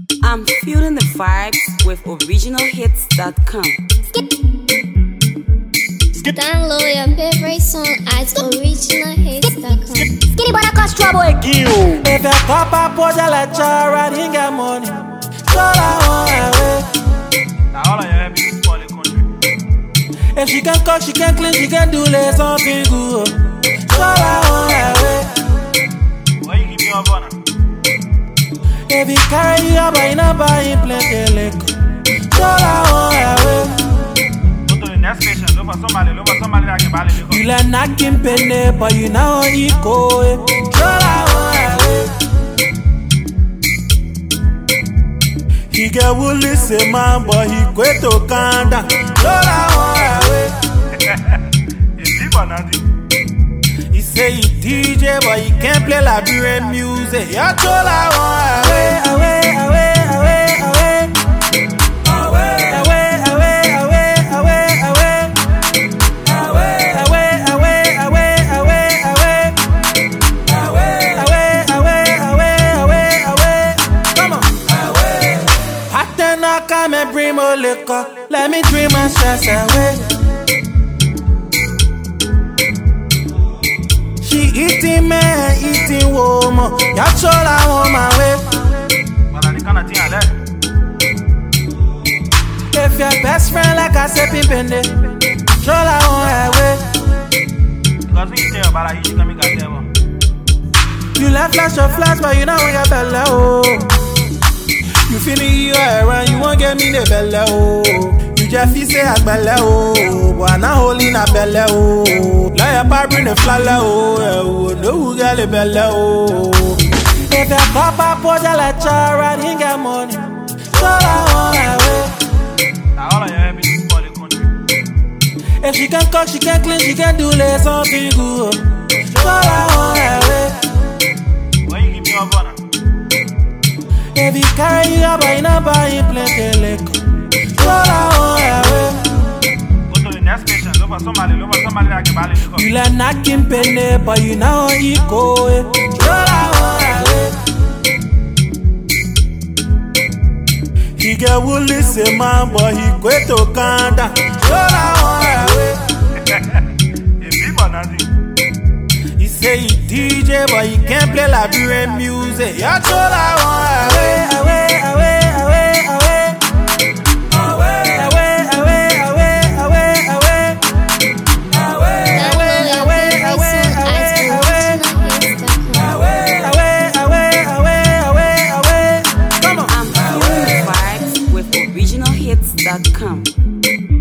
I'm feeling the vibes with originalhits.com. Download your favorite song at originalhits.com. Skinny boy, cause trouble again. If a copper pose a lecture and he get money, so I want away. Now all of your happy for the country. If she can cook, she can clean, she can do like something good. So I want away. Why you give me your bonnet? If he carry you up, I not buy him plenty liquor. So I want away. Go to the next station, look for somebody that can buy the liquor. You like knocking penny, but you know he go. So I want away. He get woolly say man, but he quit to Kanda. So I want away. It's deep or nothing. He say he DJ, but he can't play Liberian music. You told I want away, away, away, away, away. Away, away, away, away, away, away. Away, away, away, away, away, away. Away, away, away, away, away, away. Come on. Away. Hot then I come and bring more liquor. Let me dream my stress away. She eating man, eating woman. That's all I want my way. But I kind of thing I like. If your best friend like I said, pimpende, all I want my way. Because when you tell about it, you can make a devil. You left flash of flash, but you know when you're bella, oh. You feel me, you around, you won't get me the bella, oh. You just feel say I'm bella, oh. But I'm not holding a bella, oh. Like a bar bring the flala, oh. No, who got the bella, oh. If your papa pose a lecture and he get money, so I want my way. Now all of your happy for the country. If she can cook, she can clean, she can do like something good. So I want my way. Why you give me your bonnet? If he carry you up, I not buy him plenty liquor. So I want my way. Go to the next station, look for somebody that can buy the liquor. You like knocking penny, but you know he go. So I want my way. He get woolly say man, but he quit to Kanda. So I want my way. It's deep or nothing. He say he DJ, but he can't play Liberian music. You told I want away, away, away, away, away. Away, away, away, away, away, away. Away, away, away, away, away, away. Away, away, away, away, away. Come on. I'm feeling the vibes with originalhits.com.